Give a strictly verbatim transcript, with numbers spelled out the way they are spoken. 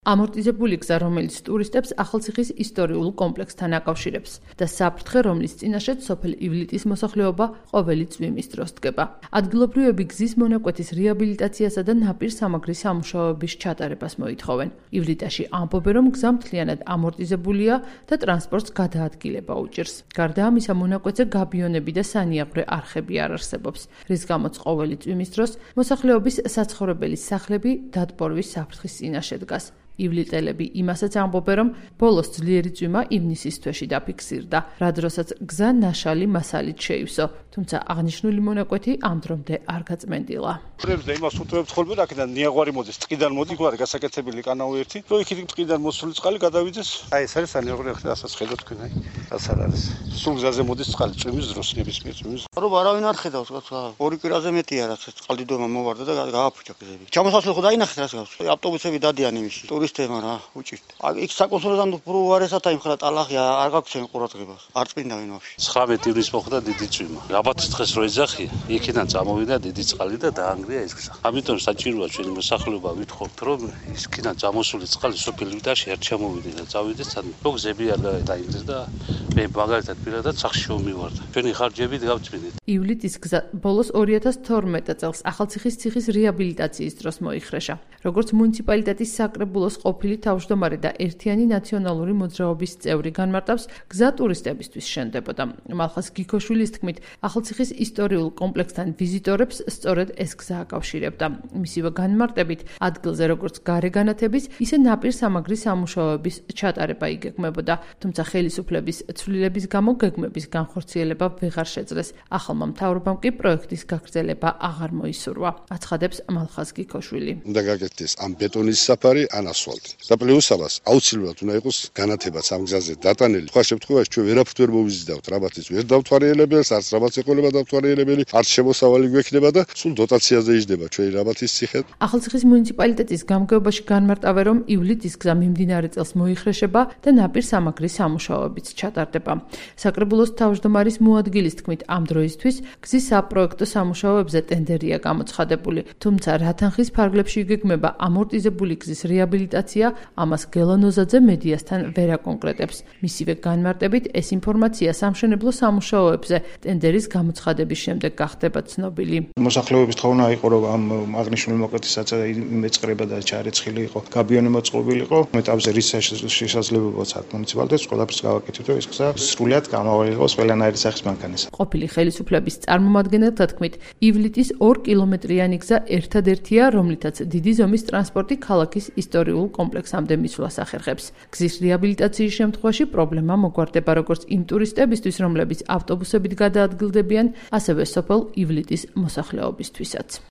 ამორტიზებული გზა, რომელიც ტურისტებს ახალციხის ისტორიულ კომპლექსთან აკავშირებს და საფრთხე, რომლის წინაშეც სოფელ ივლიტის მოსახლეობა ყოველი წვიმის დროს დგება. ადგილობრივები გზის მონაკვეთის რეაბილიტაციასა და ნაპირ სამაგრის სამუშაოების ჩატარებას მოითხოვენ. ივლიტაში ამბობენ, რომ გზა მთლიანად ამორტიზებულია და ტრანსპორტს გადაადგილება უჭირს. გარდა ამისა, მონაკვეთზე გაბიონები და სანიაღვრე არხები არ არსებობს, რის გამოც ყოველი წვიმის დროს მოსახლეობის საცხოვრებელი სახლები დატბორვის საფრთხის წინაშე დგას. ივლიტელები იმასაც ამბობენ, რომ ბოლოს ძლიერი წვიმა ივნისის თვეში დაფიქსირდა, რა დროსაც გზა ნაშალი მასალით შეივსო, თუმცა აღნიშნული მონაკვეთი ამ დრომდე არ გაწმენდილა. Πρέπει და იმას უთრებს ხოლმე, აქედან ნიაღვარი მოდის, ტყიდან მოდი, გვარი გასაკეთებელი კანავი ერთი, რომ იქით ტყიდან მოსული წყალი გადავიდეს. აი ეს არის სანიაღვრე, ახლა ხედავთ თქვენ, აი, რაც არ არის. სულ გზაზე მოდის წყალი წვიმის დროს, ნებისმიერ წვიმის. რომ არავინ არ ხედავს, კაცო, ორი კვირაზე მეტია, რაც წყალი დომა მოვარდა და გააფუჭა გზები. ჩამოსასვლელი ხო დაინახეთ რას გავს. ავტობუსები დადიან იმში. ტურისტებმა რა, უჭირთ. იქ საკონსულტანტო პროვარესათა იმხრა ტალახი არ გაქვს ჩემ ყურადღებას. არ წმინდავენ ვაფშე. ცხრამეტი ივნის მოხდა დიდი წვიმა. რაბათის დღეს რო ეძახია, იქიდან წამოვიდა დიდი წყალი და დაანგრია ეს გზა. ამიტომ საჭიროა ჩვენი მოსახლეობა ვითხოვთ, რომ იქიდან წამოსული წყალი სოფელ ივლიტაში არ ჩამოვიდეს და წავიდეს სანამ რო გზები არ დაინგრეს და მე მაგალითად პირადად სახში მომივარდა. ჩვენი ხარჯებით გავწმინდეთ. ივლიტის გზა ბოლოს ორი ათას თორმეტ წელს ახალციხის ციხის რეაბილიტაციის დროს მოიხრეშა. როგორც მუნიციპალიტეტის საკრებულოს ყოფილი თავმჯდომარე და ერთიანი ნაციონალური მოძრაობის წევრი განმარტავს, გზა ტურისტებისთვის შენდებოდა. მალხაზ გიქოშვილის თქმით, ახალციხის ისტორიულ კომპლექსთან ვიზიტორებს სწორედ ეს გზა აკავშირებდა. მისივე განმარტებით, ადგილზე როგორც გარეგანათების, ისე ნაპირ სამაგრის სამუშაოების ჩატარება იგეგმებოდა, თუმცა ხელისუფლების ცვლილების გამო გეგმების განხორციელება ვეღარ შეძლეს. ახალმა მთავრობამ კი პროექტის გაგრძელება აღარ მოისურვა, აცხადებს მალხაზ გიქოშვილი. უნდა გაკეთდეს ამ ბეტონის საფარი, ან ასფალტი. და პლუს ამას აუცილებლად უნდა იყოს განათებაც ამ გზაზე დატანილი. სხვა შემთხვევაში ჩვენ ვერაფრით ვერ მოვიზიდავთ, რაბათის ვერ დავთვალიერებელს, არც რაბათს ეყოლება დავთვალიერებელი, არც შემოსავალი გვექნება და სულ დოტაციაზე იჯდება ჩვენი რაბათის ციხე. ახალციხის მუნიციპალიტეტის გამგეობაში განმარტავენ, რომ ივლიტის გზა მიმდინარე წელს მოიხრეშება და ნაპირ სამაგრის სამუშაოებიც ჩატარდება. საკრებულოს თავმჯდომარის მოადგილის თქმით, ამ დროისთვის გზის საპროექტო სამუშაოებზე ტენდერია გამოცხადებული, თუმცა რა თანხის ფარგლებში იგეგმება ამორტიზებული გზის რეაბილიტაცია, ამას გელანოზაძე მედიასთან ვერ აკონკრეტებს. მისივე განმარტებით, ეს ინფორმაცია სამშენებლო სამუშაოებზე ტენდერის გამოცხადების შემდეგ გახდება ცნობილი. მოსახლეობის თხოვნა იყო, რომ ამ აღნიშნული მოკვეთისაც მეწყრება და ჩარეცხილი იყო, გაბიონი მოწყობილი იყო. ეტაპზე რის შესაძლებობაც აქვს მუნიციპალიტეტს, ყველაფერს გავაკეთეთ, რომ ეს გზა სრულად გამოვალ იყოს ყველანაირი სახის მანქანისა. ყოფილი ხელისუფლების წარმომადგენელთა თქმით, ივლიტის ორ კილომეტრიანი გზა ერთადერთია, რომლითაც დიდი ზომის ტრანსპორტი ქალაქის ისტორიულ კომპლექსამდე მისვლას ახერხებს. გზის რეაბილიტაციის შემთხვევაში პრობლემა მოგვარდება როგორც იმ ტურისტებისთვის, რომლებიც ავტობუსებით გადაადგილდებიან, ასევე სოფელ ივლიტის მოსახლეობისთვისაც.